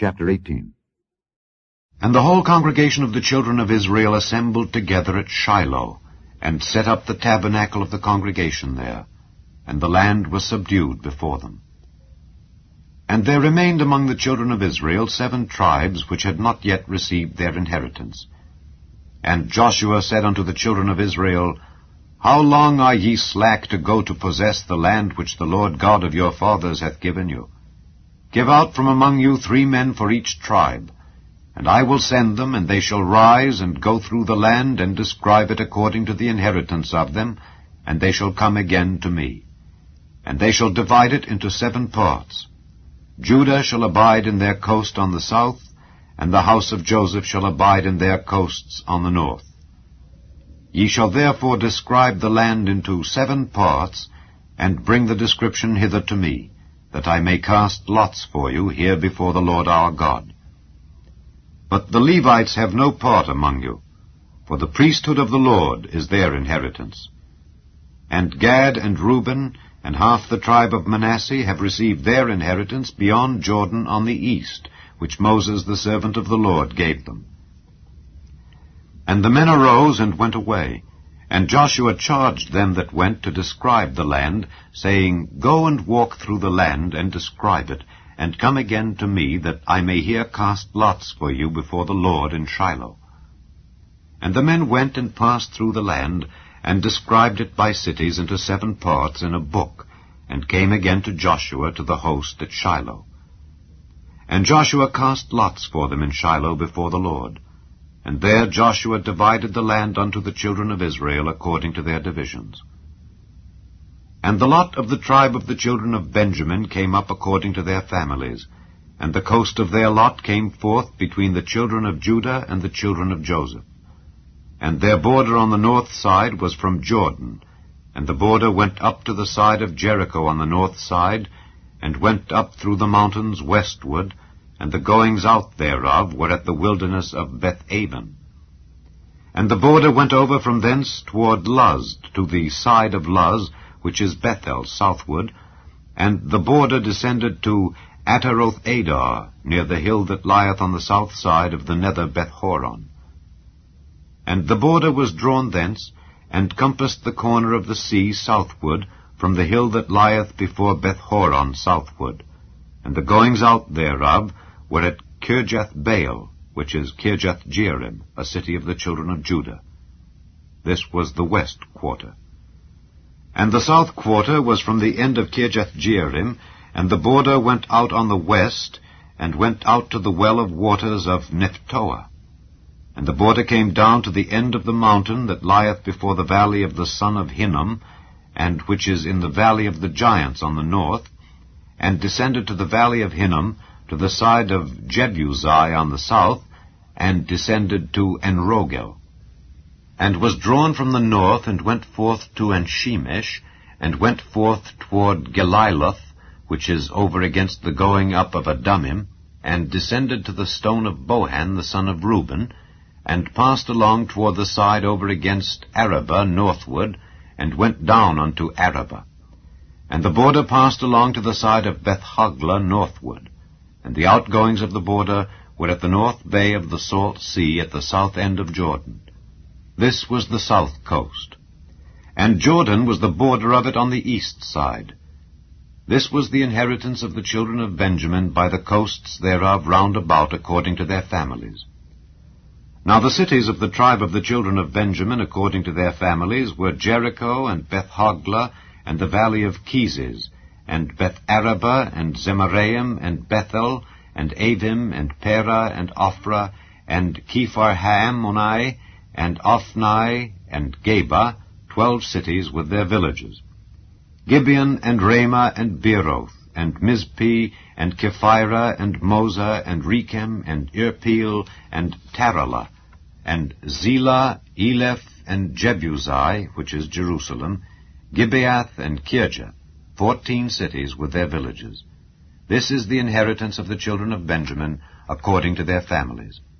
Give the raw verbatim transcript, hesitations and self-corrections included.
Chapter eighteen. And the whole congregation of the children of Israel assembled together at Shiloh, and set up the tabernacle of the congregation there, and the land was subdued before them. And there remained among the children of Israel seven tribes which had not yet received their inheritance. And Joshua said unto the children of Israel, How long are ye slack to go to possess the land which the Lord God of your fathers hath given you? Give out from among you three men for each tribe, and I will send them, and they shall rise and go through the land, and describe it according to the inheritance of them, and they shall come again to me. And they shall divide it into seven parts. Judah shall abide in their coast on the south, and the house of Joseph shall abide in their coasts on the north. Ye shall therefore describe the land into seven parts, and bring the description hither to me, that I may cast lots for you here before the Lord our God. But the Levites have no part among you, for the priesthood of the Lord is their inheritance. And Gad and Reuben and half the tribe of Manasseh have received their inheritance beyond Jordan on the east, which Moses the servant of the Lord gave them. And the men arose and went away, and Joshua charged them that went to describe the land, saying, Go and walk through the land, and describe it, and come again to me, that I may here cast lots for you before the Lord in Shiloh. And the men went and passed through the land, and described it by cities into seven parts in a book, and came again to Joshua to the host at Shiloh. And Joshua cast lots for them in Shiloh before the Lord. And there Joshua divided the land unto the children of Israel according to their divisions. And the lot of the tribe of the children of Benjamin came up according to their families, and the coast of their lot came forth between the children of Judah and the children of Joseph. And their border on the north side was from Jordan, and the border went up to the side of Jericho on the north side, and went up through the mountains westward, and the goings out thereof were at the wilderness of Beth-aven. And the border went over from thence toward Luz, to the side of Luz, which is Bethel, southward, and the border descended to Ataroth-adar, near the hill that lieth on the south side of the nether Beth-horon. And the border was drawn thence, and compassed the corner of the sea southward, from the hill that lieth before Beth-horon southward, and the goings out thereof were at Kirjath-baal, which is Kirjath-jearim, a city of the children of Judah. This was the west quarter. And the south quarter was from the end of Kirjath-jearim, and the border went out on the west, and went out to the well of waters of Nephtoah. And the border came down to the end of the mountain that lieth before the valley of the son of Hinnom, and which is in the valley of the giants on the north, and descended to the valley of Hinnom, to the side of Jebusai on the south, and descended to Enrogel, and was drawn from the north, and went forth to Enshemesh, and went forth toward Geliloth, which is over against the going up of Adumim, and descended to the stone of Bohan the son of Reuben, and passed along toward the side over against Arabah northward, and went down unto Arabah. And the border passed along to the side of Beth-hoglah northward, and the outgoings of the border were at the north bay of the salt sea at the south end of Jordan. This was the south coast. And Jordan was the border of it on the east side. This was the inheritance of the children of Benjamin by the coasts thereof round about according to their families. Now the cities of the tribe of the children of Benjamin according to their families were Jericho, and Beth-hoglah, and the valley of Keziz, and Beth-arabah, and Zemaraim, and Bethel, and Avim, and Perah, and Ophrah, and Kepharhammoni, and Ophni, and Geba, twelve cities with their villages. Gibeon, and Ramah, and Beeroth, and Mizpeh, and Kephirah, and Moza, and Rechem, and Irpeel, and Taralah, and Zelah, Eleph, and Jebusai, which is Jerusalem, Gibeath, and Kirjath, fourteen cities with their villages. This is the inheritance of the children of Benjamin according to their families.